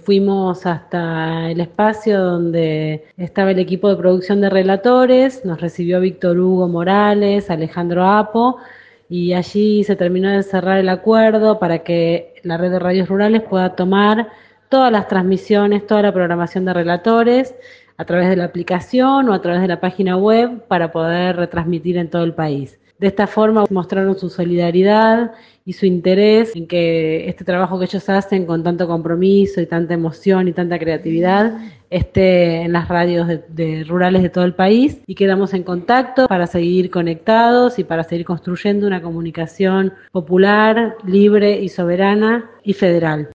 Fuimos hasta el espacio donde estaba el equipo de producción de relatores, nos recibió Víctor Hugo Morales, Alejandro Apo, y allí se terminó de cerrar el acuerdo para que la red de radios rurales pueda tomar todas las transmisiones, toda la programación de relatores a través de la aplicación o a través de la página web para poder retransmitir en todo el país. De esta forma mostraron su solidaridad y su interés en que este trabajo que ellos hacen con tanto compromiso y tanta emoción y tanta creatividad esté en las radios de rurales de todo el país, y quedamos en contacto para seguir conectados y para seguir construyendo una comunicación popular, libre y soberana y federal.